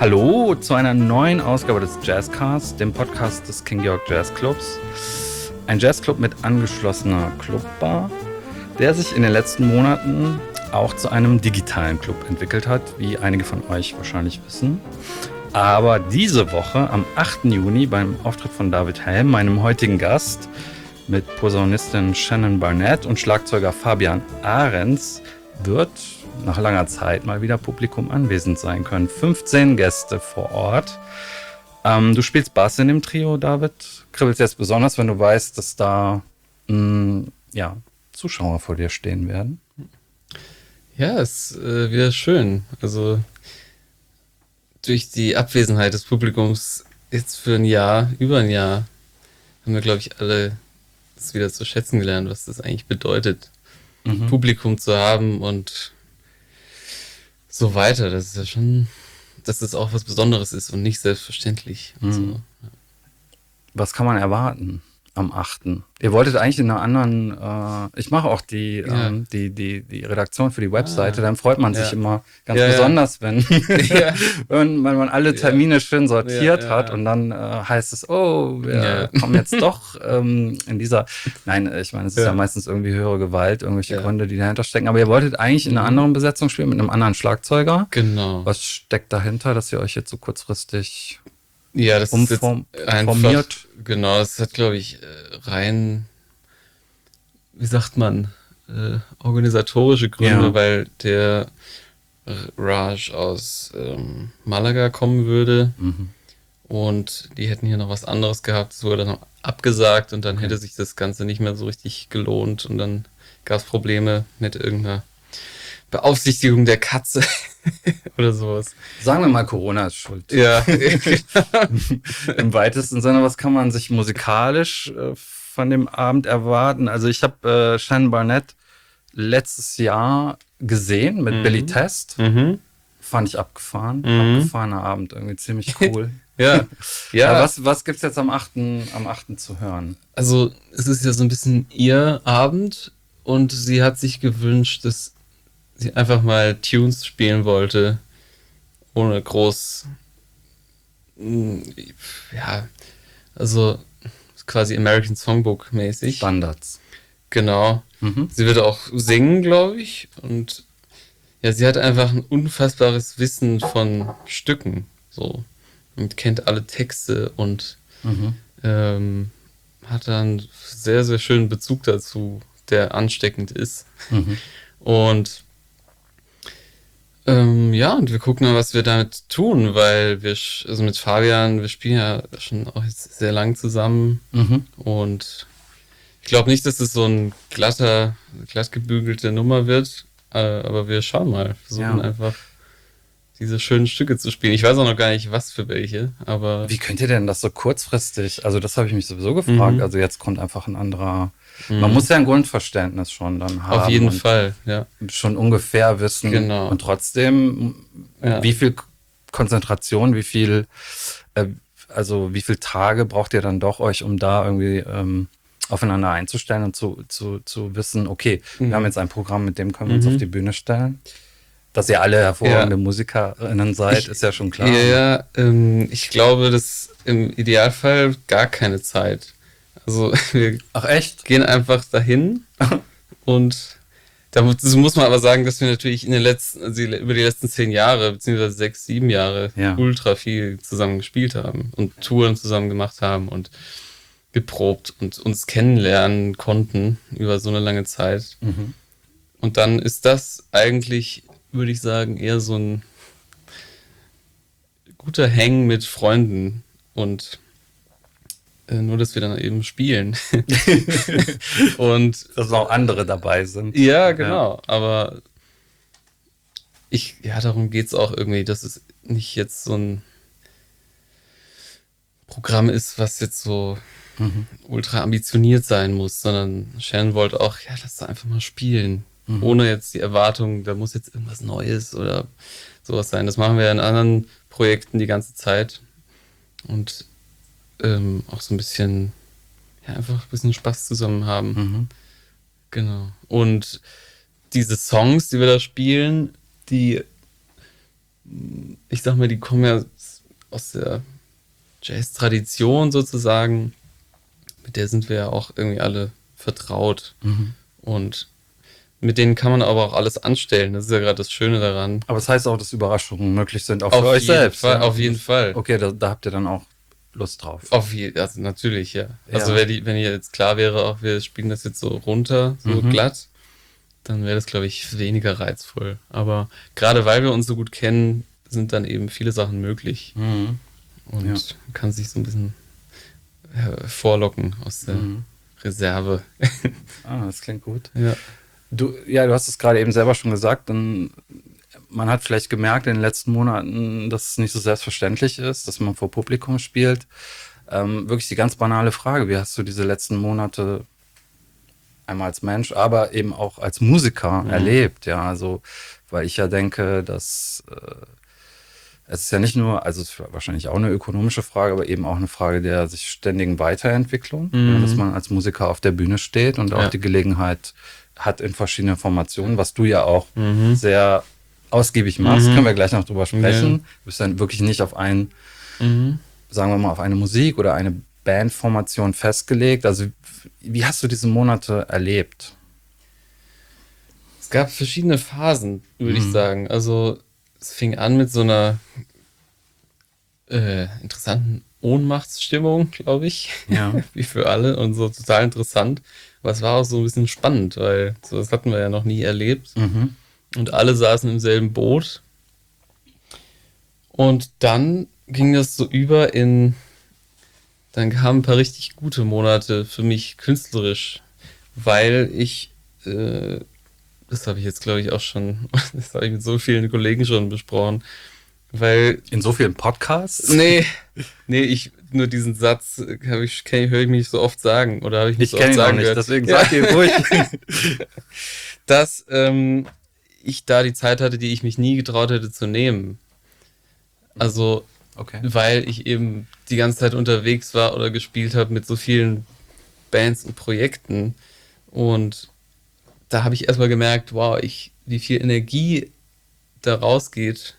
Hallo zu einer neuen Ausgabe des Jazzcasts, dem Podcast des King George Jazz Clubs. Ein Jazzclub mit angeschlossener Clubbar, der sich in den letzten Monaten auch zu einem digitalen Club entwickelt hat, wie einige von euch wahrscheinlich wissen. Aber diese Woche, am 8. Juni, beim Auftritt von David Helm, meinem heutigen Gast, mit Posaunistin Shannon Barnett und Schlagzeuger Fabian Ahrens, wird nach langer Zeit mal wieder Publikum anwesend sein können. 15 Gäste vor Ort. Du spielst Bass in dem Trio, David. Kribbelst jetzt besonders, wenn du weißt, dass da Zuschauer vor dir stehen werden? Ja, es wäre schön. Also durch die Abwesenheit des Publikums jetzt für über ein Jahr, haben wir, glaube ich, alle das wieder zu schätzen gelernt, was das eigentlich bedeutet, Publikum zu haben und so weiter. Das ist ja schon, dass das auch was Besonderes ist und nicht selbstverständlich. Und so. Was kann man erwarten am 8.? Ihr wolltet eigentlich in einer anderen, ich mache auch die Redaktion für die Webseite, dann freut man sich immer ganz besonders, wenn, wenn man alle Termine schön sortiert hat und dann heißt es, wir kommen jetzt doch in dieser, nein, ich meine, es ist ja meistens irgendwie höhere Gewalt, irgendwelche Gründe, die dahinter stecken, aber ihr wolltet eigentlich in einer anderen Besetzung spielen, mit einem anderen Schlagzeuger. Genau. Was steckt dahinter, dass ihr euch jetzt so kurzfristig das ist jetzt formiert? Genau, das hat, glaube ich, rein, wie sagt man, organisatorische Gründe, weil der Raj aus Malaga kommen würde und die hätten hier noch was anderes gehabt, es wurde dann noch abgesagt und dann hätte sich das Ganze nicht mehr so richtig gelohnt und dann gab es Probleme mit irgendeiner Beaufsichtigung der Katze oder sowas. Sagen wir mal, Corona ist schuld. Ja. Im weitesten Sinne, was kann man sich musikalisch von dem Abend erwarten? Also ich habe Shannon Barnett letztes Jahr gesehen mit Billy Test. Fand ich abgefahren. Abgefahrener Abend, irgendwie ziemlich cool. Ja. Aber was gibt's jetzt am 8. zu hören? Also es ist ja so ein bisschen ihr Abend und sie hat sich gewünscht, dass sie einfach mal Tunes spielen wollte, ohne groß, also quasi American Songbook mäßig. Standards. Genau. Sie wird auch singen, glaube ich, und ja, sie hat einfach ein unfassbares Wissen von Stücken, so, und kennt alle Texte und hat dann sehr, sehr schönen Bezug dazu, der ansteckend ist. Und und wir gucken mal, was wir damit tun, weil also mit Fabian, wir spielen ja schon auch jetzt sehr lang zusammen und ich glaube nicht, dass es so ein glatt gebügelte Nummer wird, aber wir schauen mal, versuchen einfach diese schönen Stücke zu spielen. Ich weiß auch noch gar nicht, was für welche, aber... Wie könnt ihr denn das so kurzfristig, also das habe ich mich sowieso gefragt, also jetzt kommt einfach ein anderer... Man muss ja ein Grundverständnis schon dann haben. Auf jeden Fall, ja. Schon ungefähr wissen. Genau. Und trotzdem, wie viel Konzentration, wie viel Tage braucht ihr dann doch euch, um da irgendwie aufeinander einzustellen und zu wissen, okay, wir haben jetzt ein Programm, mit dem können wir uns auf die Bühne stellen. Dass ihr alle hervorragende MusikerInnen seid, ist ja schon klar. Ja, ich glaube, dass im Idealfall gar keine Zeit. Also wir gehen einfach dahin und dazu muss man aber sagen, dass wir natürlich über die letzten 10 Jahre, beziehungsweise 6, 7 Jahre ultra viel zusammen gespielt haben und Touren zusammen gemacht haben und geprobt und uns kennenlernen konnten über so eine lange Zeit. Und dann ist das eigentlich, würde ich sagen, eher so ein guter Hang mit Freunden und nur, dass wir dann eben spielen. Und dass auch andere dabei sind. Ja, genau. Aber darum geht es auch irgendwie, dass es nicht jetzt so ein Programm ist, was jetzt so ultra ambitioniert sein muss, sondern Shannon wollte auch, lass da einfach mal spielen. Ohne jetzt die Erwartung, da muss jetzt irgendwas Neues oder sowas sein. Das machen wir in anderen Projekten die ganze Zeit. Und auch so ein bisschen, einfach ein bisschen Spaß zusammen haben. Genau. Und diese Songs, die wir da spielen, die, ich sag mal, die kommen ja aus der Jazz-Tradition sozusagen, mit der sind wir ja auch irgendwie alle vertraut. Und mit denen kann man aber auch alles anstellen. Das ist ja gerade das Schöne daran. Aber das heißt auch, dass Überraschungen möglich sind, auch für euch selbst. Fall, ja? Auf jeden Fall. Okay, da habt ihr dann auch Lust drauf. Also natürlich, ja. Also wenn ihr jetzt klar wäre, auch wir spielen das jetzt so runter, so glatt, dann wäre das, glaube ich, weniger reizvoll. Aber gerade weil wir uns so gut kennen, sind dann eben viele Sachen möglich. Und man kann sich so ein bisschen vorlocken aus der Reserve. Das klingt gut. Ja. Du hast es gerade eben selber schon gesagt, man hat vielleicht gemerkt in den letzten Monaten, dass es nicht so selbstverständlich ist, dass man vor Publikum spielt. Wirklich die ganz banale Frage, wie hast du diese letzten Monate einmal als Mensch, aber eben auch als Musiker erlebt? Ja, also, weil ich ja denke, dass es ist ja nicht nur, also es ist wahrscheinlich auch eine ökonomische Frage, aber eben auch eine Frage der sich ständigen Weiterentwicklung, ja, dass man als Musiker auf der Bühne steht und auch die Gelegenheit hat in verschiedenen Formationen, was du ja auch sehr ausgiebig machst, können wir gleich noch drüber sprechen. Du bist dann wirklich nicht auf sagen wir mal, auf eine Musik oder eine Bandformation festgelegt. Also wie hast du diese Monate erlebt? Es gab verschiedene Phasen, würde ich sagen. Also es fing an mit so einer interessanten Ohnmachtsstimmung, glaube ich, wie für alle und so total interessant. Aber es war auch so ein bisschen spannend, weil so das hatten wir ja noch nie erlebt. Und alle saßen im selben Boot. Und dann ging das so über dann kamen ein paar richtig gute Monate für mich künstlerisch, weil ich, das habe ich jetzt glaube ich auch schon, das habe ich mit so vielen Kollegen schon besprochen, weil... In so vielen Podcasts? Nee, nur diesen Satz höre ich mich so oft sagen, oder habe ich nicht so oft sagen gehört. Deswegen sag dir ruhig. Dass ich da die Zeit hatte, die ich mich nie getraut hätte zu nehmen. Also, weil ich eben die ganze Zeit unterwegs war oder gespielt habe mit so vielen Bands und Projekten. Und da habe ich erstmal gemerkt, wow, wie viel Energie da rausgeht,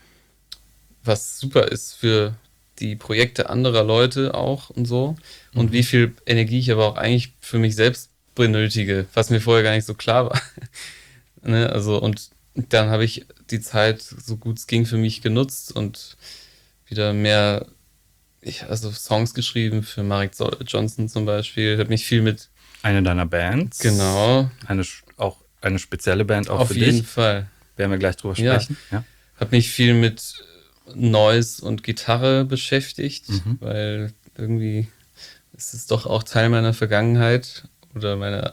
was super ist für die Projekte anderer Leute auch und so. Und wie viel Energie ich aber auch eigentlich für mich selbst benötige, was mir vorher gar nicht so klar war. Ne? Also, und dann habe ich die Zeit, so gut es ging, für mich genutzt und wieder mehr, also Songs geschrieben für Marek Johnson zum Beispiel. Habe mich viel mit... Eine deiner Bands. Genau. Auch eine spezielle Band auch auf für dich. Auf jeden Fall. Werden wir gleich drüber sprechen. Ja. Habe mich viel mit Noise und Gitarre beschäftigt, weil irgendwie ist es doch auch Teil meiner Vergangenheit oder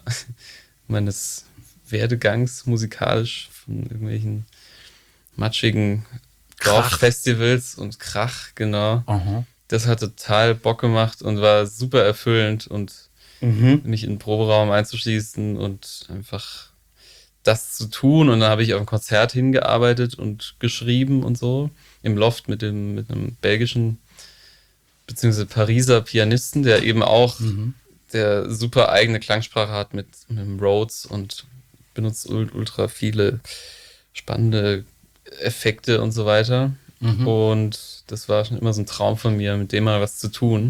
meines Werdegangs musikalisch von irgendwelchen matschigen Dorffestivals und Krach, genau. Das hat total Bock gemacht und war super erfüllend und mich in den Proberaum einzuschließen und einfach das zu tun. Und dann habe ich auf ein Konzert hingearbeitet und geschrieben und so. Im Loft mit einem belgischen beziehungsweise Pariser Pianisten, der eben auch der super eigene Klangsprache hat mit einem Rhodes und benutzt ultra viele spannende Effekte und so weiter. Und das war schon immer so ein Traum von mir, mit dem mal was zu tun.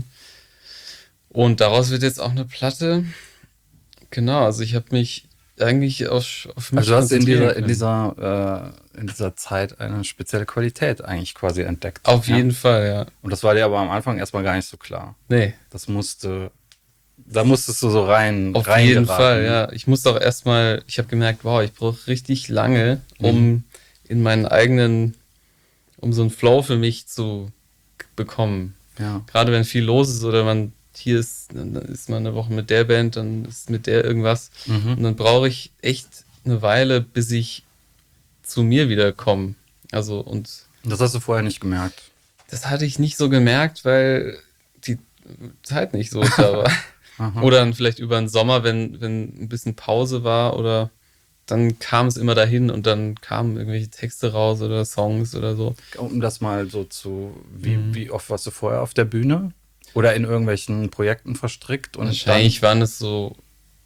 Und daraus wird jetzt auch eine Platte. Genau, also ich habe mich eigentlich auf mich also du hast in dieser Zeit eine spezielle Qualität eigentlich quasi entdeckt. Auf jeden Fall, ja. Und das war dir aber am Anfang erstmal gar nicht so klar. Nee. Da musstest du so rein Auf jeden Fall, ja. Ich musste auch erstmal, ich habe gemerkt, wow, ich brauche richtig lange, um in meinen eigenen, um so einen Flow für mich zu bekommen. Ja. Gerade wenn viel los ist oder dann ist man eine Woche mit der Band, dann ist mit der irgendwas. Und dann brauche ich echt eine Weile, bis ich zu mir wieder komme. Also, und das hast du vorher nicht gemerkt? Das hatte ich nicht so gemerkt, weil die Zeit nicht so da war. Oder dann vielleicht über den Sommer, wenn ein bisschen Pause war, oder dann kam es immer dahin und dann kamen irgendwelche Texte raus oder Songs oder so. Um das mal so wie oft warst du vorher auf der Bühne? Oder in irgendwelchen Projekten verstrickt? Und wahrscheinlich waren es so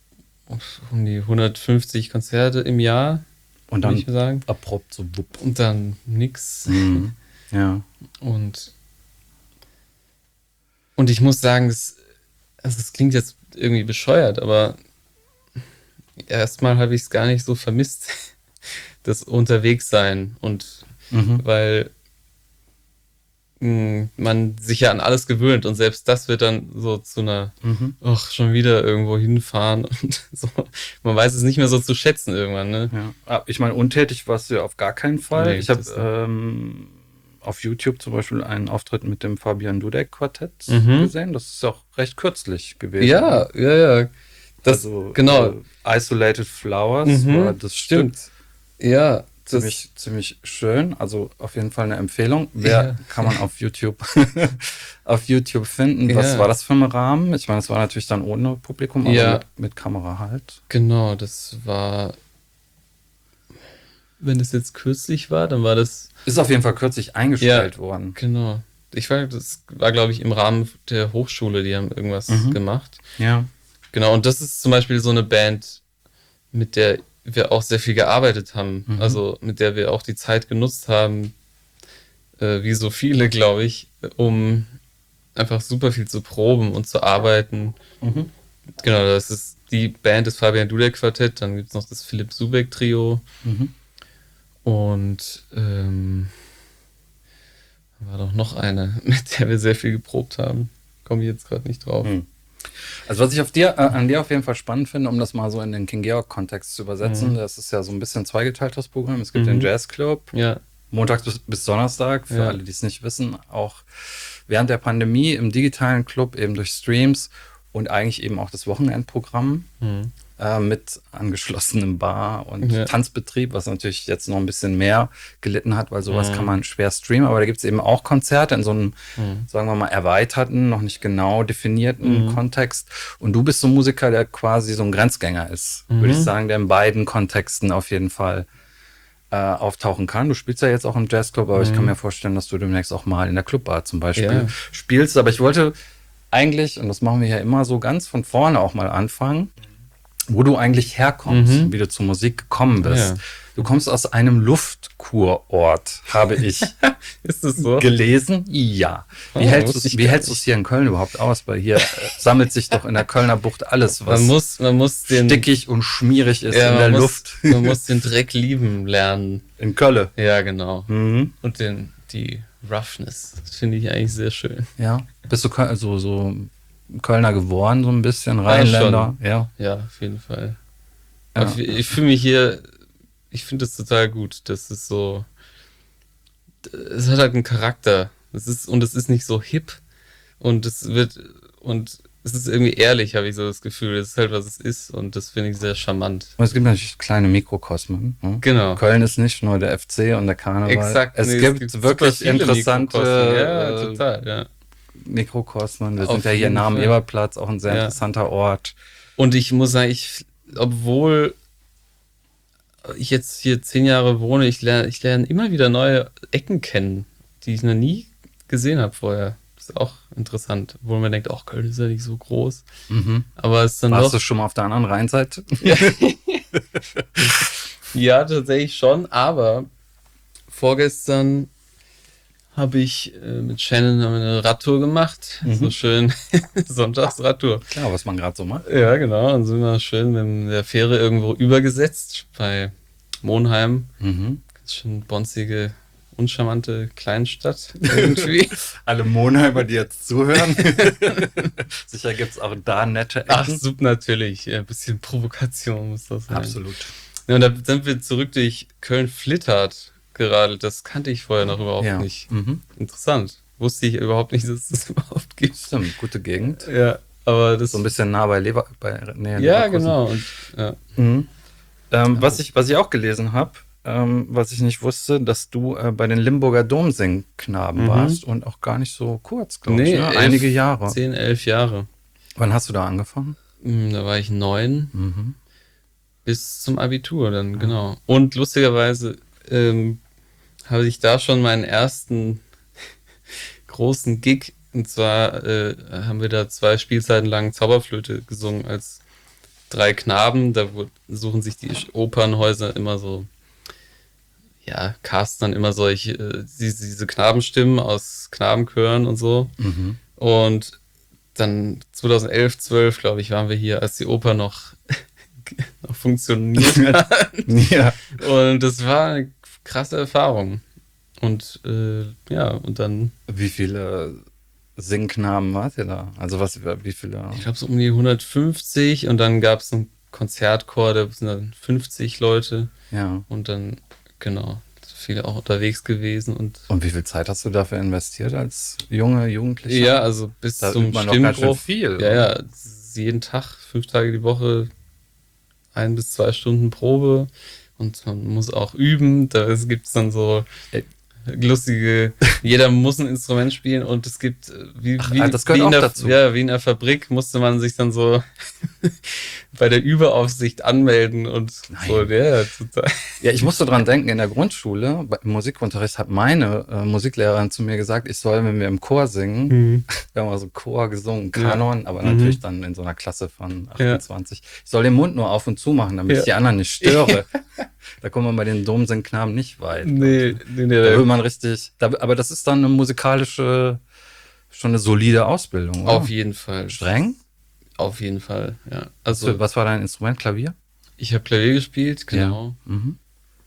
um die 150 Konzerte im Jahr. Und dann würde ich sagen. abrupt so wupp. Und dann nix. Ja. Und Und ich muss sagen, es klingt jetzt irgendwie bescheuert, aber erstmal habe ich es gar nicht so vermisst, das Unterwegssein. Und weil man sich ja an alles gewöhnt und selbst das wird dann so zu einer, ach, schon wieder irgendwo hinfahren und so. Man weiß es nicht mehr so zu schätzen irgendwann, ne? Ja. Ich meine, untätig warst du ja auf gar keinen Fall. Nee, ich habe auf YouTube zum Beispiel einen Auftritt mit dem Fabian Dudek Quartett gesehen. Das ist auch recht kürzlich gewesen. Ja. Das, also, genau. Isolated Flowers war das stimmt. Stück. Ja. Ziemlich schön. Also auf jeden Fall eine Empfehlung. Kann man auf YouTube auf YouTube finden. Was war das für ein Rahmen? Ich meine, es war natürlich dann ohne Publikum, aber mit Kamera halt. Genau, das war, wenn es jetzt kürzlich war, dann war das... Ist auf jeden Fall kürzlich eingestellt worden. Genau. Das war, glaube ich, im Rahmen der Hochschule, die haben irgendwas gemacht. Ja. Genau, und das ist zum Beispiel so eine Band, mit der wir auch sehr viel gearbeitet haben. Also mit der wir auch die Zeit genutzt haben, wie so viele, glaube ich, um einfach super viel zu proben und zu arbeiten. Genau, das ist die Band des Fabian Dudek Quartett, dann gibt es noch das Philipp Subeck Trio und war doch noch eine, mit der wir sehr viel geprobt haben. Komme ich jetzt gerade nicht drauf. Also was ich an dir auf jeden Fall spannend finde, um das mal so in den King Georg-Kontext zu übersetzen, das ist ja so ein bisschen zweigeteilt, das Programm. Es gibt den Jazzclub, montags bis Donnerstag, für alle, die es nicht wissen, auch während der Pandemie im digitalen Club, eben durch Streams und eigentlich eben auch das Wochenendprogramm mit angeschlossenem Bar und Tanzbetrieb, was natürlich jetzt noch ein bisschen mehr gelitten hat, weil sowas kann man schwer streamen, aber da gibt es eben auch Konzerte in so einem, sagen wir mal, erweiterten, noch nicht genau definierten Kontext. Und du bist so ein Musiker, der quasi so ein Grenzgänger ist, würde ich sagen, der in beiden Kontexten auf jeden Fall auftauchen kann. Du spielst ja jetzt auch im Jazzclub, aber ich kann mir vorstellen, dass du demnächst auch mal in der Clubbar zum Beispiel spielst. Aber ich wollte eigentlich, und das machen wir ja immer so, ganz von vorne auch mal anfangen, wo du eigentlich herkommst, wie du zur Musik gekommen bist. Du kommst aus einem Luftkurort, habe ich Ist das so? gelesen. Ja. Wie hältst du es hier in Köln überhaupt aus? Weil hier sammelt sich doch in der Kölner Bucht alles, was man muss stickig und schmierig ist in der Luft. Man muss den Dreck lieben lernen. In Köln. Ja, genau. Und die Roughness. Das finde ich eigentlich sehr schön. Ja. Bist du so Kölner geworden, so ein bisschen, Rheinländer? Ja, auf jeden Fall. Ja. Ich fühle mich hier, ich finde es total gut. Das ist so, es hat halt einen Charakter. Es ist nicht so hip und es ist irgendwie ehrlich, habe ich so das Gefühl. Es ist halt, was es ist und das finde ich sehr charmant. Und es gibt natürlich kleine Mikrokosmen. Ne? Genau. Köln ist nicht nur der FC und der Karneval. Exakt. Es gibt wirklich interessante total, Mikrokosmen. Wir sind ja hier nah am Eberplatz, auch ein sehr interessanter Ort. Und ich muss sagen, obwohl ich jetzt hier 10 Jahre wohne, ich lerne immer wieder neue Ecken kennen, die ich noch nie gesehen habe vorher. Das ist auch interessant, wo man denkt, Köln ist ja nicht so groß. Aber es ist dann Warst du schon mal auf der anderen Rheinseite? Ja, tatsächlich schon, aber vorgestern habe ich mit Shannon eine Radtour gemacht. So schön Sonntagsradtour. Klar, was man gerade so macht. Ja, genau. Und sind wir schön mit der Fähre irgendwo übergesetzt bei Monheim. Ganz schön bonzige, uncharmante Kleinstadt irgendwie. Alle Monheimer, die jetzt zuhören. Sicher gibt es auch da nette Ecken. Ach, super, natürlich. Ein bisschen Provokation muss das sein. Absolut. Ja, und da sind wir zurück durch Köln-Flittert geradelt. Das kannte ich vorher noch überhaupt nicht. Interessant. Wusste ich überhaupt nicht, dass es das überhaupt gibt. Stimmt, gute Gegend. Ja, aber das... So ein bisschen nah bei Leverkusen. Ja, genau. Und, was ich auch gelesen habe, was ich nicht wusste, dass du bei den Limburger Domsingknaben warst und auch gar nicht so kurz, glaube ich. Ne? Einige Jahre. 10, 11 Jahre. Wann hast du da angefangen? Da war ich 9 bis zum Abitur dann, genau. Und lustigerweise habe ich da schon meinen ersten großen Gig, und zwar haben wir da 2 Spielzeiten lang Zauberflöte gesungen als 3 Knaben. Da suchen sich die Opernhäuser immer so, casten dann immer diese Knabenstimmen aus Knabenchören und so. Und dann 2011, 12, glaube ich, waren wir hier, als die Oper noch funktioniert hat. Ja. Und das war eine krasse Erfahrung. Und und dann. Wie viele Singknaben wart ihr da? Also wie viele? Ich glaube, so um die 150 und dann gab es einen Konzertchor, da sind dann 50 Leute. Ja. Und dann, genau, viele auch unterwegs gewesen. Und wie viel Zeit hast du dafür investiert als Jugendlicher? ja, also bis da zum übt man doch ganz schön Stimmbruch. viel. Ja, jeden Tag, 5 Tage die Woche, 1 bis 2 Stunden Probe. Und man muss auch üben. Da gibt es dann so lustige, jeder muss ein Instrument spielen und es gibt, das gehört auch dazu. Ja, wie in der Fabrik musste man sich dann so bei der Überaufsicht anmelden und so, ja, total. Ja, ich musste dran denken, in der Grundschule, im Musikunterricht hat meine Musiklehrerin zu mir gesagt, ich soll, wenn wir im Chor singen, wir haben also Chor gesungen, Kanon, aber natürlich dann in so einer Klasse von 28, ich soll den Mund nur auf und zu machen, damit ich die anderen nicht störe. Da kommt man bei den Domsingknaben nicht weit. Nee. Da will man richtig, aber das ist dann eine musikalische, schon eine solide Ausbildung, oder? Auf jeden Fall. Streng? Auf jeden Fall, ja. Also, was war dein Instrument? Klavier? Ich habe Klavier gespielt, genau. Ja. Mhm.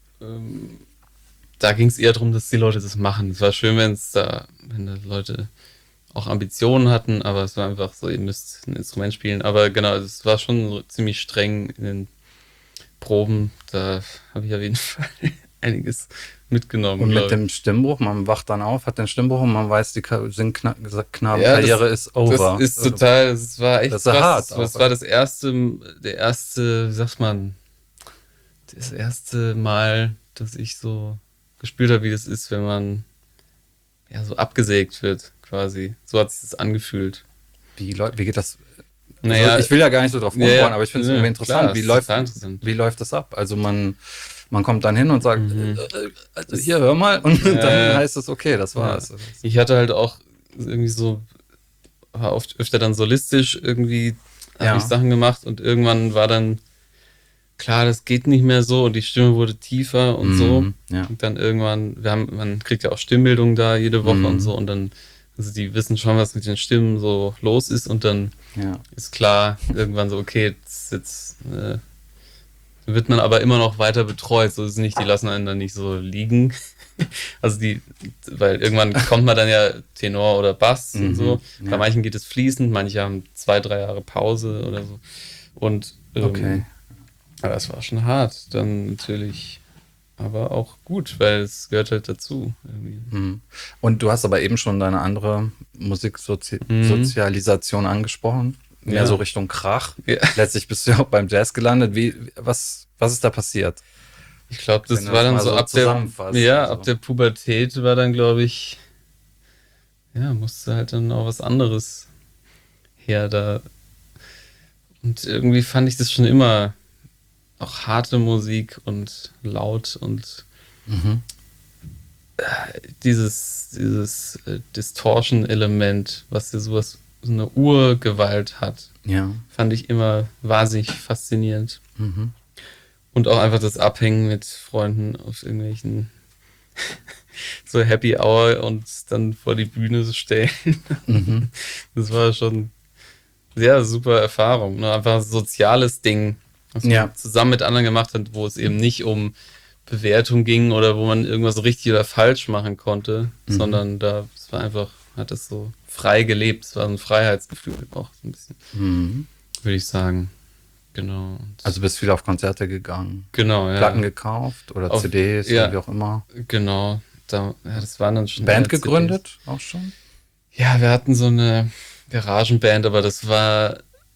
Da ging es eher darum, dass die Leute das machen. Es war schön, wenn da Leute auch Ambitionen hatten, aber es war einfach so, ihr müsst ein Instrument spielen. Aber genau, es war schon ziemlich streng in den Proben, da habe ich auf jeden Fall einiges mitgenommen. Und mit dem Stimmbruch, man wacht dann auf, hat den Stimmbruch und man weiß, die Singknabenkarriere ist over. Das ist total, das war echt das ist hart. Das war das erste, wie sagt man, das erste Mal, dass ich so gespürt habe, wie das ist, wenn man ja so abgesägt wird, quasi. So hat sich das angefühlt. Wie geht das? Naja, ich will ja gar nicht so drauf rumbauen, aber ich finde es irgendwie interessant. Klar, wie läuft das ab? Also man kommt dann hin und sagt, also hier, hör mal, und dann heißt es, okay, das war's. Ja. Ich hatte halt auch irgendwie so, war oft öfter dann solistisch irgendwie, habe ich Sachen gemacht und irgendwann war dann klar, das geht nicht mehr so und die Stimme wurde tiefer und so. Ja. Und dann irgendwann, man kriegt ja auch Stimmbildung da jede Woche und so und dann, also die wissen schon, was mit den Stimmen so los ist und dann ist klar, irgendwann so, okay, jetzt wird man aber immer noch weiter betreut, so ist es nicht, die lassen einen dann nicht so liegen. Also weil irgendwann kommt man dann ja Tenor oder Bass und so. Bei manchen geht es fließend, manche haben 2-3 Jahre Pause oder so. Und okay. Aber das war schon hart, dann natürlich, aber auch gut, weil es gehört halt dazu. Irgendwie. Und du hast aber eben schon deine andere Musiksozialisation angesprochen, mehr so Richtung Krach. Ja. Letztlich bist du ja auch beim Jazz gelandet. Was ist da passiert? Ich glaube, das war dann so ab der Pubertät war dann, glaube ich, musste halt dann auch was anderes her da. Und irgendwie fand ich das schon immer auch harte Musik und laut und dieses Distortion-Element, was ja so eine Urgewalt hat, fand ich immer wahnsinnig faszinierend. Und auch einfach das Abhängen mit Freunden auf irgendwelchen so Happy Hour und dann vor die Bühne stellen. Das war schon sehr super Erfahrung. Ne? Einfach ein soziales Ding, was man zusammen mit anderen gemacht hat, wo es eben nicht um Bewertung ging oder wo man irgendwas richtig oder falsch machen konnte, sondern es war einfach, hat es so frei gelebt. Es war ein Freiheitsgefühl auch so ein bisschen, würde ich sagen. Genau. Also bist viel auf Konzerte gegangen? Genau, ja. Platten gekauft oder CDs oder wie auch immer? Genau. Das waren dann schon Band gegründet CDs. Auch schon? Ja, wir hatten so eine Garagenband, aber das war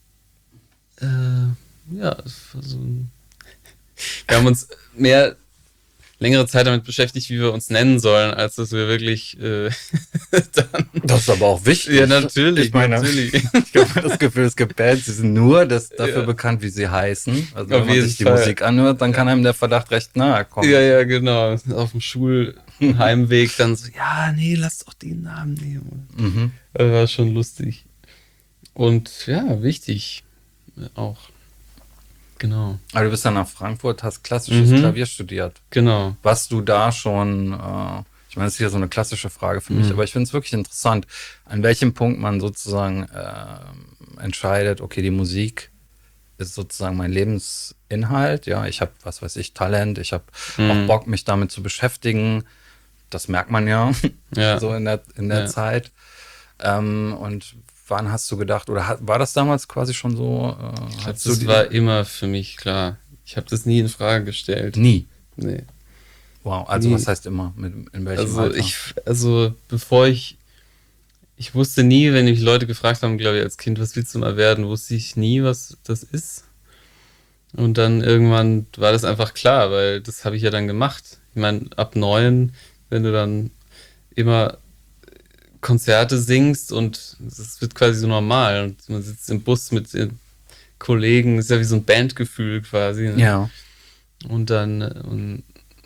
das war so wir haben uns längere Zeit damit beschäftigt, wie wir uns nennen sollen, als dass wir wirklich dann... Das ist aber auch wichtig. Ja, natürlich. Ich meine, ich habe das Gefühl, es gibt Bands, die sind nur dafür bekannt, wie sie heißen. Also wenn man sich die Musik anhört, dann kann einem der Verdacht recht nahe kommen. Ja, genau. Auf dem Schulheimweg dann so, nee, lass doch den Namen nehmen. Das war schon lustig. Und ja, wichtig auch. Genau. Aber du bist dann nach Frankfurt, hast klassisches Klavier studiert. Genau. Warst du da schon, Ich meine, das ist ja so eine klassische Frage für mich, aber ich finde es wirklich interessant, an welchem Punkt man sozusagen entscheidet, okay, die Musik ist sozusagen mein Lebensinhalt. Ja, ich habe, was weiß ich, Talent, ich habe auch Bock, mich damit zu beschäftigen. Das merkt man ja, so in der Zeit. Und wann hast du gedacht, oder war das damals quasi schon so? Ich glaube, das war immer für mich klar. Ich habe das nie in Frage gestellt. Nie? Nee. Wow, also was heißt immer? In welchem Alter? Bevor ich wusste nie, wenn mich Leute gefragt haben, glaube ich, als Kind, was willst du mal werden, wusste ich nie, was das ist. Und dann irgendwann war das einfach klar, weil das habe ich ja dann gemacht. Ich meine, ab 9, wenn du dann immer Konzerte singst und es wird quasi so normal und man sitzt im Bus mit den Kollegen, ist ja wie so ein Bandgefühl quasi. Ne? Ja. Und dann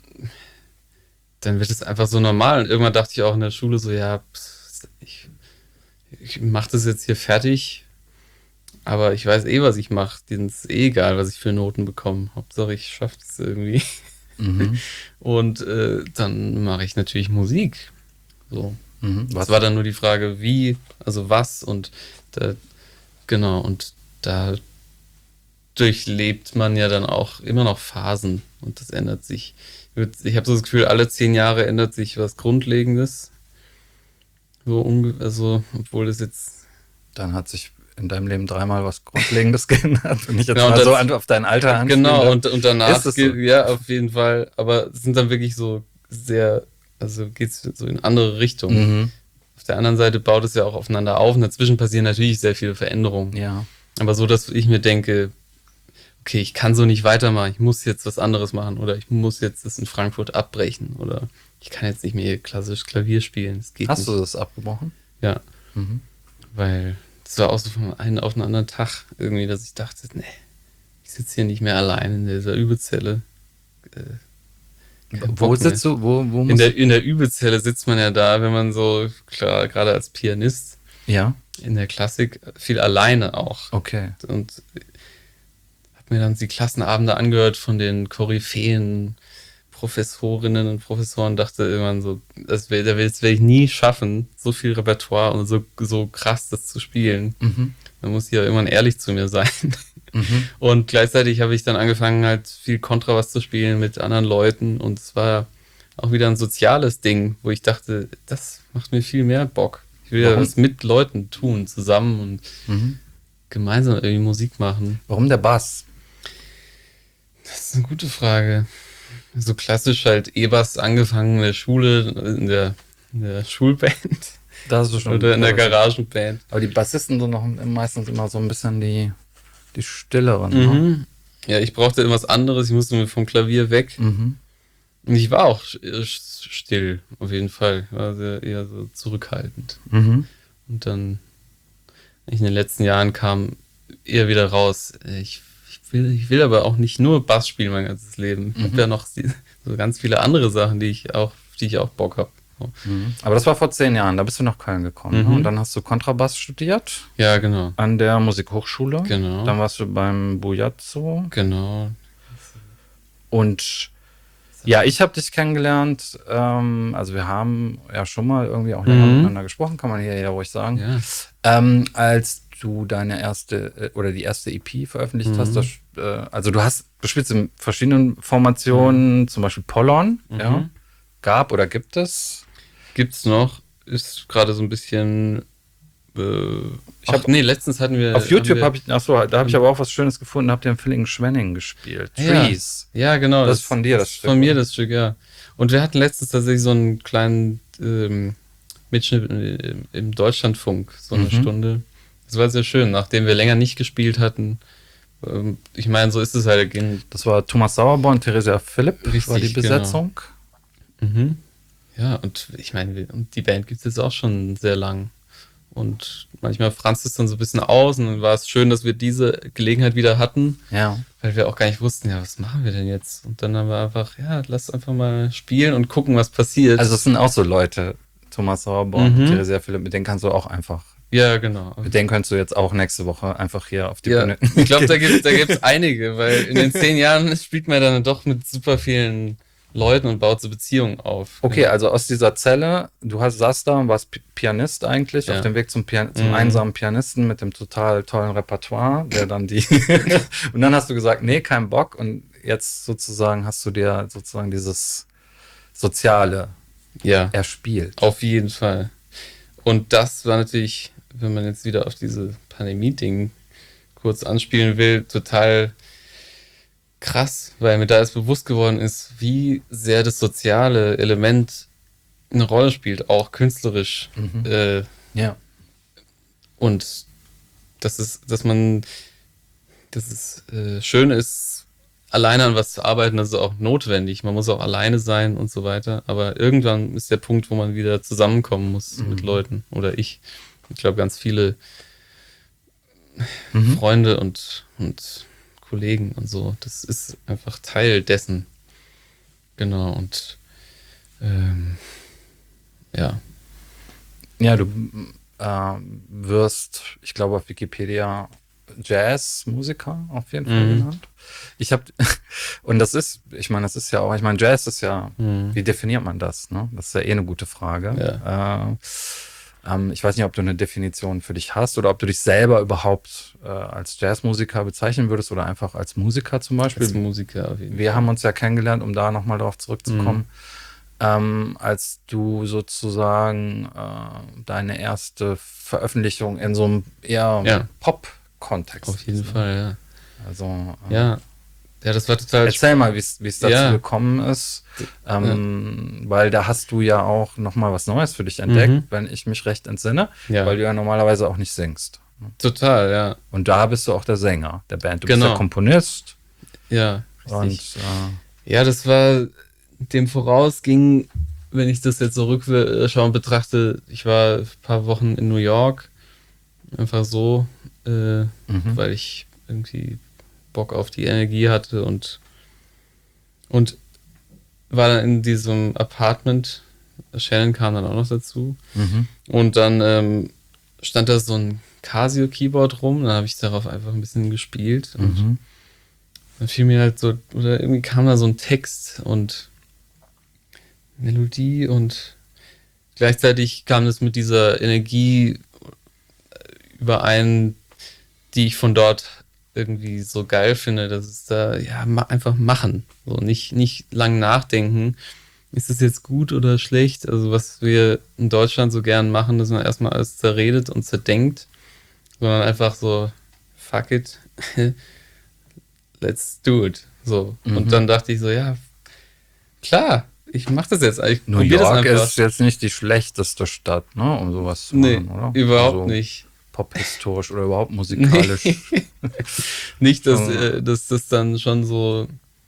wird es einfach so normal. Und irgendwann dachte ich auch in der Schule so, ja, ich mache das jetzt hier fertig, aber ich weiß was ich mache. Denen ist egal, was ich für Noten bekomme. Hauptsache, ich schaffe das irgendwie. Und dann mache ich natürlich Musik. So. Was war dann nur die Frage, wie, also was und da durchlebt man ja dann auch immer noch Phasen und das ändert sich. Ich habe so das Gefühl, alle 10 Jahre ändert sich was Grundlegendes. Also, obwohl das jetzt... Dann hat sich in deinem Leben 3-mal was Grundlegendes geändert. Wenn ich jetzt mal so auf dein Alter anspiele. Genau, und danach ist es so. Ja, auf jeden Fall. Aber es sind dann wirklich so sehr, also geht es so in andere Richtungen. Auf der anderen Seite baut es ja auch aufeinander auf und dazwischen passieren natürlich sehr viele Veränderungen. Ja. Aber so, dass ich mir denke, okay, ich kann so nicht weitermachen, ich muss jetzt was anderes machen oder ich muss jetzt das in Frankfurt abbrechen oder ich kann jetzt nicht mehr klassisch Klavier spielen. Das geht Hast nicht. du das abgebrochen? Ja. Weil das war auch so von einem auf den anderen Tag irgendwie, dass ich dachte, nee, ich sitze hier nicht mehr allein in dieser Übezelle. Wo sitzt du? Wo in der Übezelle sitzt man ja da, wenn man so, klar, gerade als Pianist, in der Klassik viel alleine auch. Okay. Und habe mir dann die Klassenabende angehört von den Koryphäen, Professorinnen und Professoren, dachte irgendwann so, das werde ich nie schaffen, so viel Repertoire und so krass das zu spielen. Man muss ja irgendwann ehrlich zu mir sein. Und gleichzeitig habe ich dann angefangen, halt viel Kontrabass zu spielen mit anderen Leuten und es war auch wieder ein soziales Ding, wo ich dachte, das macht mir viel mehr Bock. Ich will ja was mit Leuten tun, zusammen und gemeinsam irgendwie Musik machen. Warum der Bass? Das ist eine gute Frage. So klassisch halt E-Bass angefangen in der Schule, in der Schulband. Da hast du schon. Oder in der Garagenband. Aber die Bassisten sind noch meistens immer so ein bisschen die stilleren. Ne? Ja, ich brauchte irgendwas anderes. Ich musste vom Klavier weg. Und ich war auch still, auf jeden Fall. Ich war eher so zurückhaltend. Und dann in den letzten Jahren kam eher wieder raus, ich will aber auch nicht nur Bass spielen mein ganzes Leben. Ich habe ja noch so ganz viele andere Sachen, die ich auch Bock habe. Aber das war vor 10 Jahren, da bist du nach Köln gekommen. Ne? Und dann hast du Kontrabass studiert. Ja, genau. An der Musikhochschule. Genau. Dann warst du beim Bujazzo. Genau. Und ja, ich habe dich kennengelernt. Also wir haben ja schon mal irgendwie auch länger miteinander gesprochen, kann man hier ja ruhig sagen. Ja. Als du deine erste oder die erste EP veröffentlicht hast, also du spielst in verschiedenen Formationen, zum Beispiel Pollon, gab oder gibt es? Gibt's noch, ist gerade so ein bisschen letztens hatten wir... Auf YouTube habe ich aber auch was Schönes gefunden, habt ihr in Villingen-Schwenningen gespielt. Trees. Ja, genau. Das ist von dir, das Stück. Von mir das Stück, ja. Und wir hatten letztens tatsächlich so einen kleinen Mitschnitt im Deutschlandfunk, so eine Stunde. Das war sehr schön, nachdem wir länger nicht gespielt hatten. Ich meine, so ist es halt. Das war Thomas Sauerborn und Theresia Philipp, richtig, war die Besetzung. Genau. Ja, und ich meine, die Band gibt es jetzt auch schon sehr lang. Und manchmal franzt es dann so ein bisschen aus und dann war es schön, dass wir diese Gelegenheit wieder hatten. Ja. Weil wir auch gar nicht wussten, ja, was machen wir denn jetzt? Und dann haben wir einfach, ja, lass einfach mal spielen und gucken, was passiert. Also es sind auch so Leute, Thomas Sauerborn und Theresia Philipp, mit denen kannst du auch einfach... Ja, genau. Mit denen könntest du jetzt auch nächste Woche einfach hier auf die Bühne. Ich glaube, da gibt's einige, weil in den 10 Jahren spielt man dann doch mit super vielen Leuten und baut so Beziehungen auf. Okay, also aus dieser Zelle, saßt da und warst Pianist eigentlich, auf dem Weg zum einsamen Pianisten mit dem total tollen Repertoire, der dann und dann hast du gesagt, nee, kein Bock, und jetzt sozusagen hast du dir sozusagen dieses Soziale erspielt. Auf jeden Fall. Und das war natürlich, wenn man jetzt wieder auf diese Pandemie-Ding kurz anspielen will, total krass, weil mir da erst bewusst geworden ist, wie sehr das soziale Element eine Rolle spielt, auch künstlerisch. Und dass es schön ist, alleine an was zu arbeiten, das ist auch notwendig. Man muss auch alleine sein und so weiter. Aber irgendwann ist der Punkt, wo man wieder zusammenkommen muss mit Leuten. Oder ich glaube, ganz viele Freunde und Kollegen und so. Das ist einfach Teil dessen. Genau, und ja. Ja, du wirst, ich glaube, auf Wikipedia Jazzmusiker auf jeden Fall genannt. Und das ist, das ist ja auch, Jazz ist ja, wie definiert man das? Ne? Das ist ja eine gute Frage. Ja. Ich weiß nicht, ob du eine Definition für dich hast oder ob du dich selber überhaupt als Jazzmusiker bezeichnen würdest oder einfach als Musiker zum Beispiel. Als Musiker auf jeden Fall. Wir haben uns ja kennengelernt, um da nochmal drauf zurückzukommen. Als du sozusagen deine erste Veröffentlichung in so einem eher Pop-Kontext. Auf jeden Fall, ja. Also ja, das war total. Erzähl mal, wie es dazu gekommen ist, weil da hast du ja auch nochmal was Neues für dich entdeckt, wenn ich mich recht entsinne, weil du ja normalerweise auch nicht singst. Total, ja. Und da bist du auch der Sänger der Band. Du bist der Komponist. Ja, richtig. Und ja, das war dem vorausging, wenn ich das jetzt so rückschauend betrachte, ich war ein paar Wochen in New York, einfach so, weil ich irgendwie Bock auf die Energie hatte und war dann in diesem Apartment. Shannon kam dann auch noch dazu. Und dann stand da so ein Casio-Keyboard rum, dann habe ich darauf einfach ein bisschen gespielt und dann fiel mir halt so, oder irgendwie kam da so ein Text und Melodie und gleichzeitig kam es mit dieser Energie überein, die ich von dort irgendwie so geil finde, dass es da, einfach machen. So nicht lang nachdenken. Ist das jetzt gut oder schlecht? Also was wir in Deutschland so gern machen, dass man erstmal alles zerredet und zerdenkt, sondern einfach so, fuck it, let's do it. So. Und dann dachte ich so, ja, klar, ich mach das jetzt. Ich New York ist jetzt nicht die schlechteste Stadt, ne, um sowas zu machen, oder? Überhaupt nicht. Pop-historisch oder überhaupt musikalisch. Nicht, dass das dann schon so,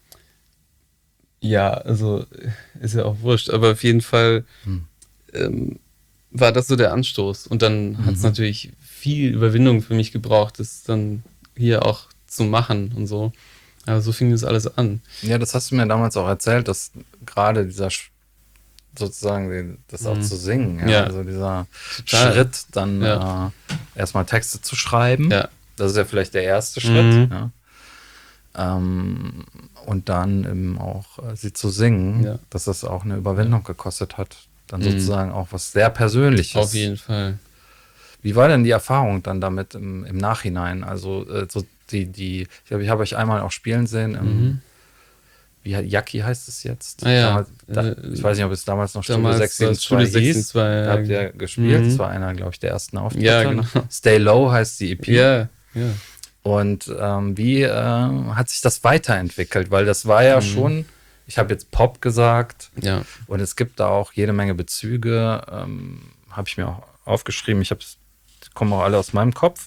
ja, also ist ja auch wurscht, aber auf jeden Fall war das so der Anstoß. Und dann hat es natürlich viel Überwindung für mich gebraucht, das dann hier auch zu machen und so. Aber so fing das alles an. Ja, das hast du mir damals auch erzählt, dass gerade dieser sozusagen das auch zu singen, also dieser Schritt, dann erstmal Texte zu schreiben, das ist ja vielleicht der erste Schritt, und dann eben auch sie zu singen, dass das auch eine Überwindung gekostet hat, dann sozusagen auch was sehr Persönliches. Auf jeden Fall. Wie war denn die Erfahrung dann damit im Nachhinein? Also so ich glaube, ich habe euch einmal auch spielen sehen wie Yaki heißt es jetzt? Ja. Ich weiß nicht, ob es damals noch Studio 672 hieß. Da habt ihr gespielt. Das war einer, glaube ich, der ersten Auftritte. Ja, genau. Stay Low heißt die EP. Ja. Und wie hat sich das weiterentwickelt? Weil das war ja schon, ich habe jetzt Pop gesagt. Ja. Und es gibt da auch jede Menge Bezüge. Habe ich mir auch aufgeschrieben. Kommen auch alle aus meinem Kopf.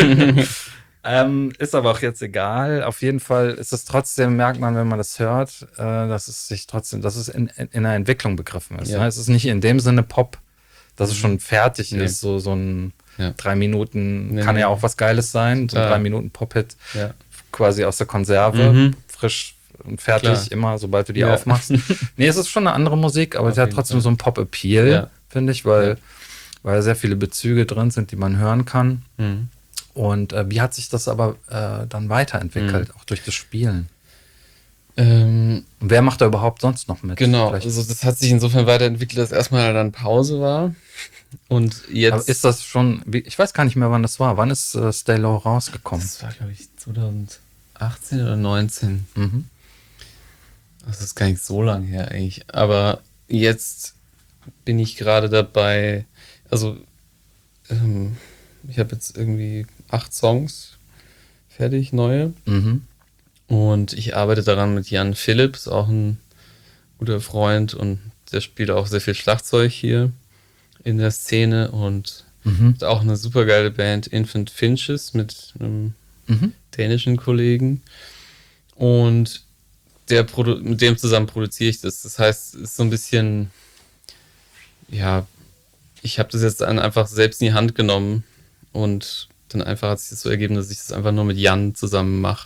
Ist aber auch jetzt egal. Auf jeden Fall ist es trotzdem, merkt man, wenn man das hört, dass es in einer Entwicklung begriffen ist. Ne? Es ist nicht in dem Sinne Pop, dass es schon fertig ist. So ein 3 Minuten kann ja auch was Geiles sein. So ein 3 Minuten Pop-Hit quasi aus der Konserve, frisch und fertig, immer, sobald du die aufmachst. Nee, es ist schon eine andere Musik, aber es hat trotzdem so einen Pop-Appeal, finde ich, weil sehr viele Bezüge drin sind, die man hören kann. Und wie hat sich das aber dann weiterentwickelt, auch durch das Spielen? Wer macht da überhaupt sonst noch mit? Genau, Vielleicht. also das hat sich insofern weiterentwickelt, dass erstmal dann Pause war. Und jetzt. Aber ist das schon, ich weiß gar nicht mehr, wann das war. Wann ist Stay Low rausgekommen? Das war, glaube ich, 2018 oder 19. Mhm. Das ist gar nicht so lang her eigentlich. Aber jetzt bin ich gerade dabei, also ich habe jetzt irgendwie 8 Songs fertig, neue. Mhm. Und ich arbeite daran mit Jan Philipps, auch ein guter Freund, und der spielt auch sehr viel Schlagzeug hier in der Szene und hat auch eine super geile Band, Infant Finches, mit einem dänischen Kollegen. Und mit dem zusammen produziere ich das. Das heißt, es ist so ein bisschen, ja, ich habe das jetzt dann einfach selbst in die Hand genommen und dann einfach hat sich das so ergeben, dass ich das einfach nur mit Jan zusammen mache.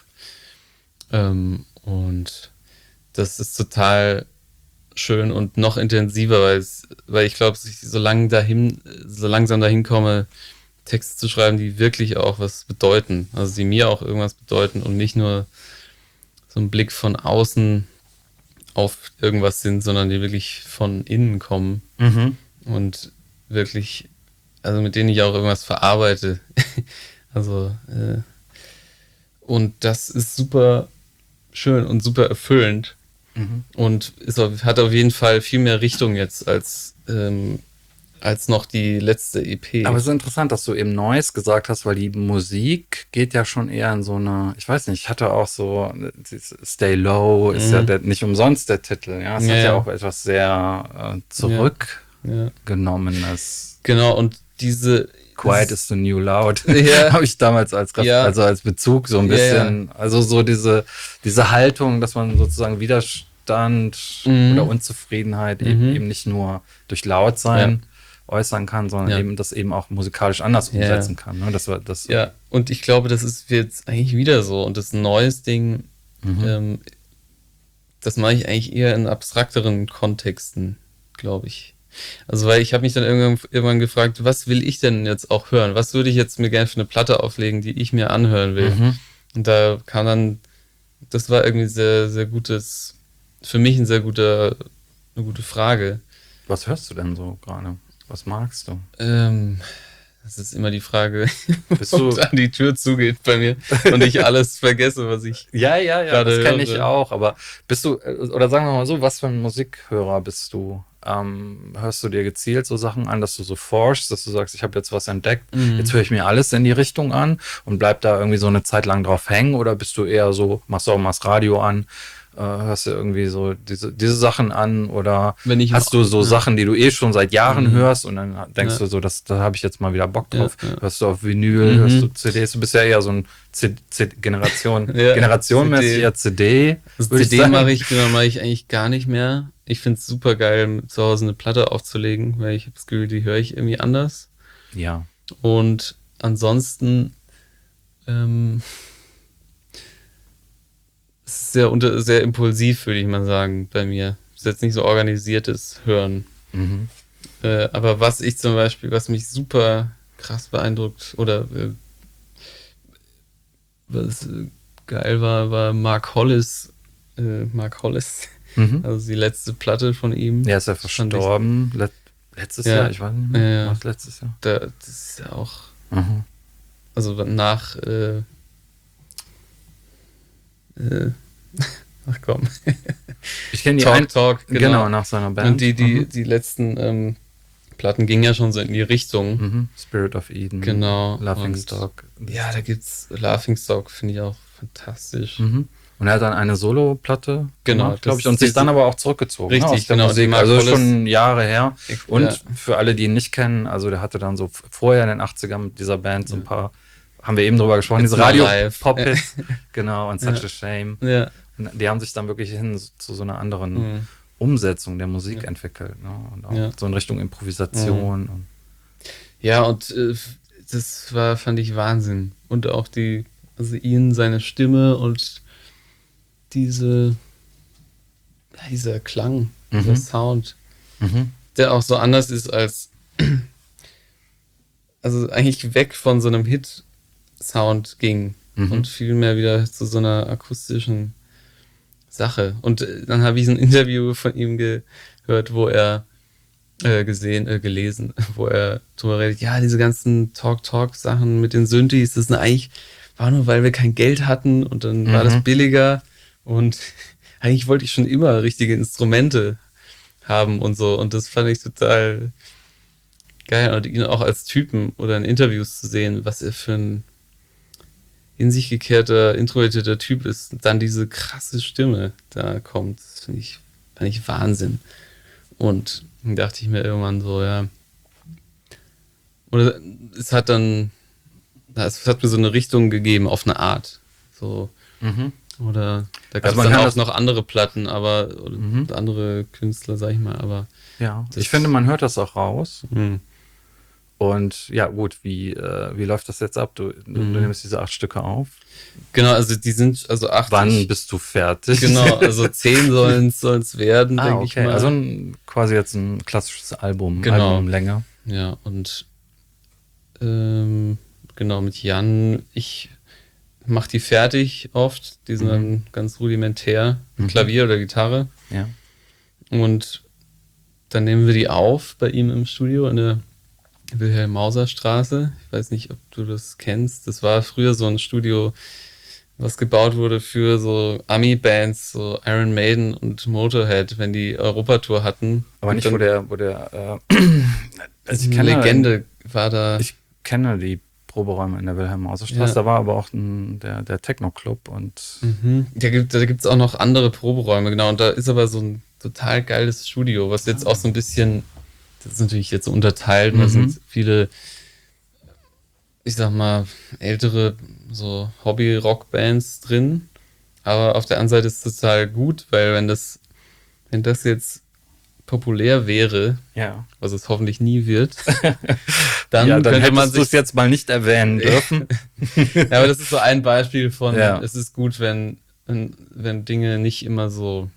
Und das ist total schön und noch intensiver, weil ich glaube, ich so langsam dahin komme, Texte zu schreiben, die wirklich auch was bedeuten. Also die mir auch irgendwas bedeuten und nicht nur so ein Blick von außen auf irgendwas sind, sondern die wirklich von innen kommen. Und wirklich, also mit denen ich auch irgendwas verarbeite. Und das ist super schön und super erfüllend. Und hat auf jeden Fall viel mehr Richtung jetzt als noch die letzte EP. Aber es ist interessant, dass du eben Neues gesagt hast, weil die Musik geht ja schon eher in so eine, ich weiß nicht, ich hatte auch so, Stay Low ist ja nicht umsonst der Titel, ja. Es hat ja auch etwas sehr zurückgenommenes. Genau, und diese Quiet is the new loud. Ja. Habe ich damals als Bezug so ein bisschen, also so diese Haltung, dass man sozusagen Widerstand oder Unzufriedenheit eben nicht nur durch Lautsein äußern kann, sondern eben das eben auch musikalisch anders umsetzen kann. Ne? Das ja, und ich glaube, das ist jetzt eigentlich wieder so. Und das ist ein neues Ding, das mache ich eigentlich eher in abstrakteren Kontexten, glaube ich. Also, weil ich habe mich dann irgendwann gefragt, was will ich denn jetzt auch hören? Was würde ich jetzt mir gerne für eine Platte auflegen, die ich mir anhören will? Und da kam dann, das war irgendwie sehr, sehr gutes, für mich eine gute Frage. Was hörst du denn so gerade? Was magst du? Das ist immer die Frage, ob da die Tür zugeht bei mir und ich alles vergesse, was ich Ja, das kenne ich auch. Aber bist du, oder sagen wir mal so, was für ein Musikhörer bist du? Hörst du dir gezielt so Sachen an, dass du so forschst, dass du sagst, ich habe jetzt was entdeckt, jetzt höre ich mir alles in die Richtung an und bleib da irgendwie so eine Zeit lang drauf hängen? Oder bist du eher so, machst du auch mal das Radio an, hörst du irgendwie so diese Sachen an oder hast du so Sachen, die du eh schon seit Jahren hörst und dann denkst du so, da habe ich jetzt mal wieder Bock drauf. Hörst du auf Vinyl, hörst du CDs, du bist ja eher so ein generationmäßiger CD. Das CD mache ich eigentlich gar nicht mehr. Ich finde es super geil, zu Hause eine Platte aufzulegen, weil ich habe das Gefühl, die höre ich irgendwie anders. Ja. Und ansonsten es ist sehr impulsiv, würde ich mal sagen, bei mir. Es ist jetzt nicht so organisiertes Hören. Aber was mich super krass beeindruckt oder was geil war Mark Hollis. Also die letzte Platte von ihm. Ja, ist ja verstorben. Letztes Jahr, ich weiß nicht mehr. Was letztes Jahr? Das ist ja auch. Also nach. Ach komm. Ich kenne die Talk, genau, nach seiner Band. Und die letzten Platten gingen ja schon so in die Richtung. Spirit of Eden. Genau. Laughingstock. Ja, da gibt's Laughingstock, finde ich auch fantastisch. Und er hat dann eine Solo-Platte gemacht, glaube ich, und sich dann aber auch zurückgezogen. Richtig, genau. Also schon Jahre her. Und für alle, die ihn nicht kennen, also der hatte dann so vorher in den 80ern mit dieser Band so ein paar, haben wir eben drüber gesprochen, diese Radio-Pop-Hits. Genau, und Such a Shame. Ja. Und die haben sich dann wirklich hin zu so einer anderen Umsetzung der Musik entwickelt. Ne? Und auch so in Richtung Improvisation. Und das fand ich Wahnsinn. Und auch seine Stimme und dieser Klang, dieser Sound, der auch so anders ist als, also eigentlich weg von so einem Hit-Sound ging und viel mehr wieder zu so einer akustischen Sache. Und dann habe ich ein Interview von ihm gehört, wo er gelesen, wo er drüber redet, ja, diese ganzen Talk-Talk-Sachen mit den Synthes, das sind eigentlich, war nur, weil wir kein Geld hatten und dann war das billiger und eigentlich wollte ich schon immer richtige Instrumente haben und so und das fand ich total geil und ihn auch als Typen oder in Interviews zu sehen, was er für ein in sich gekehrter, introvertierter Typ ist, und dann diese krasse Stimme da kommt, das fand ich Wahnsinn. Und dann dachte ich mir irgendwann so, ja. Oder es hat mir so eine Richtung gegeben, auf eine Art. So. Oder da gab es dann auch noch andere Platten, aber oder andere Künstler, sag ich mal, aber. Ja, ich finde, man hört das auch raus. Und ja, gut, wie läuft das jetzt ab? Du nimmst diese 8 Stücke auf. Genau, also die sind, also 8. Wann bist du fertig? Genau, also 10 sollen's werden, denke ich mal. Also quasi jetzt ein klassisches Album, genau. Albumlänge. Ja, und genau, mit Jan, ich mache die fertig oft, die sind dann ganz rudimentär, Klavier oder Gitarre. Ja. Und dann nehmen wir die auf bei ihm im Studio in der Wilhelm-Mauser-Straße. Ich weiß nicht, ob du das kennst. Das war früher so ein Studio, was gebaut wurde für so Ami-Bands, so Iron Maiden und Motorhead, wenn die Europatour hatten. Aber nicht, wo der also eine Legende war da. Ich kenne die Proberäume in der Wilhelm-Mauser-Straße, da war aber auch der Techno-Club und da gibt's auch noch andere Proberäume, genau. Und da ist aber so ein total geiles Studio, was jetzt auch so ein bisschen, das ist natürlich jetzt so unterteilt, da sind viele, ich sag mal, ältere so Hobby-Rock-Bands drin, aber auf der anderen Seite ist es total gut, weil wenn das jetzt populär wäre, was es hoffentlich nie wird, dann könnte man sich es jetzt mal nicht erwähnen dürfen. Ja, aber das ist so ein Beispiel von, es ist gut, wenn Dinge nicht immer so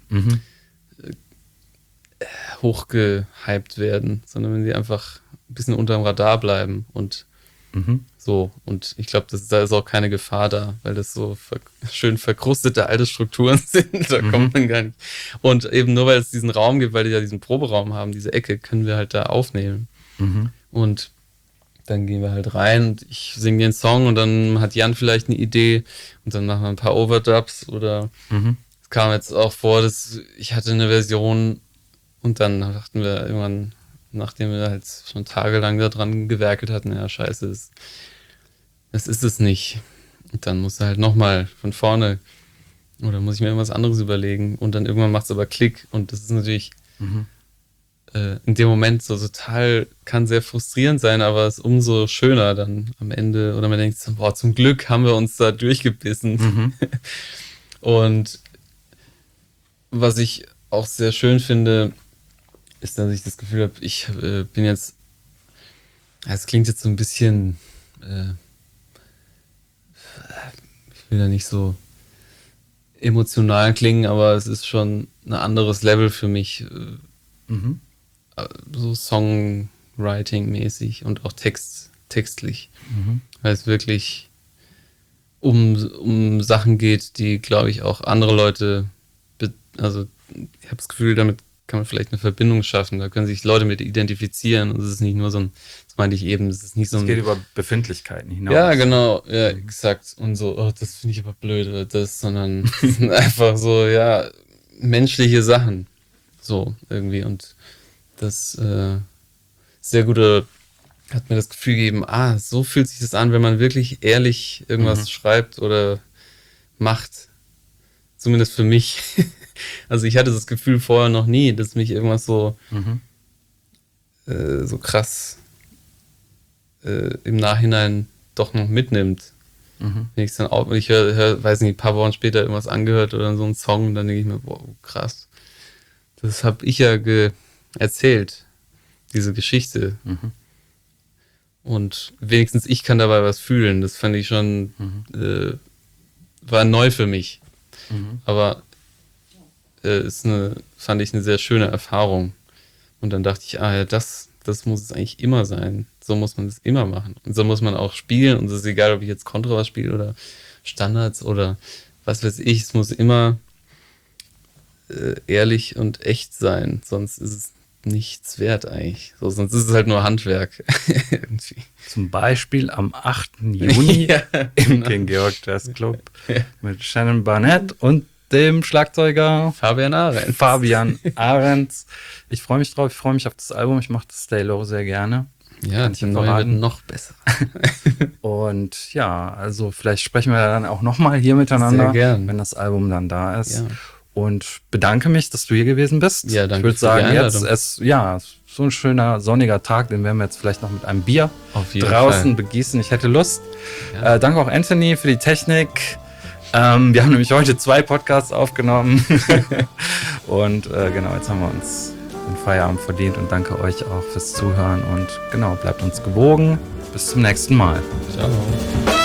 hochgehypt werden, sondern wenn sie einfach ein bisschen unterm Radar bleiben und so. Und ich glaube, da ist auch keine Gefahr da, weil das so schön verkrustete alte Strukturen sind. Da kommt man gar nicht. Und eben nur, weil es diesen Raum gibt, weil die ja diesen Proberaum haben, diese Ecke, können wir halt da aufnehmen. Und dann gehen wir halt rein und ich singe den Song und dann hat Jan vielleicht eine Idee und dann machen wir ein paar Overdubs oder es kam jetzt auch vor, dass ich hatte eine Version und dann dachten wir irgendwann, nachdem wir halt schon tagelang da dran gewerkelt hatten, ja scheiße, das ist es nicht. Und dann musst du halt nochmal von vorne oder muss ich mir irgendwas anderes überlegen und dann irgendwann macht es aber Klick und das ist natürlich in dem Moment so total, kann sehr frustrierend sein, aber es ist umso schöner dann am Ende oder man denkt so, boah, zum Glück haben wir uns da durchgebissen. Und was ich auch sehr schön finde, ist, dass ich das Gefühl habe, ich bin jetzt, es klingt jetzt so ein bisschen, ich will da nicht so emotional klingen, aber es ist schon ein anderes Level für mich, so Songwriting-mäßig und auch textlich, weil es wirklich um Sachen geht, die, glaube ich, auch andere Leute, also ich habe das Gefühl, damit kann man vielleicht eine Verbindung schaffen, da können sich Leute mit identifizieren und es ist nicht nur so ein, das meinte ich eben, es ist nicht so ein... Es geht über Befindlichkeiten hinaus. Ja, genau, ja, exakt. Und so, oh, das finde ich aber blöd oder das, sondern es sind einfach so, ja, menschliche Sachen, so irgendwie und das sehr gute, hat mir das Gefühl gegeben, so fühlt sich das an, wenn man wirklich ehrlich irgendwas schreibt oder macht. Zumindest für mich. Also ich hatte das Gefühl vorher noch nie, dass mich irgendwas so so krass im Nachhinein doch noch mitnimmt. Wenn ich es dann auch, ich höre, weiß nicht, ein paar Wochen später irgendwas angehört oder so einen Song und dann denke ich mir, wow, krass. Das habe ich ja erzählt, diese Geschichte. Und wenigstens ich kann dabei was fühlen. Das fand ich schon, war neu für mich. Aber fand ich eine sehr schöne Erfahrung. Und dann dachte ich, ja, das muss es eigentlich immer sein. So muss man das immer machen. Und so muss man auch spielen. Und es ist egal, ob ich jetzt Kontrabass spiele oder Standards oder was weiß ich. Es muss immer ehrlich und echt sein, sonst ist es nichts wert eigentlich. So, sonst ist es halt nur Handwerk. Irgendwie. Zum Beispiel am 8. Juni im King Georg Jazz Club mit Shannon Barnett und dem Schlagzeuger Fabian Ahrens. Ich freue mich drauf, ich freue mich auf das Album. Ich mache das Stay Low sehr gerne. Ja, die neue wird noch besser. Und ja, also vielleicht sprechen wir dann auch nochmal hier miteinander, sehr gern. Wenn das Album dann da ist. Ja. Und bedanke mich, dass du hier gewesen bist. Ja, danke. Ich würde sagen, jetzt ist so ein schöner sonniger Tag, den werden wir jetzt vielleicht noch mit einem Bier draußen begießen. Ich hätte Lust. Ja. Danke auch Anthony für die Technik. Wir haben nämlich heute 2 Podcasts aufgenommen. Und genau, jetzt haben wir uns den Feierabend verdient und danke euch auch fürs Zuhören und genau, bleibt uns gewogen. Bis zum nächsten Mal. Ciao.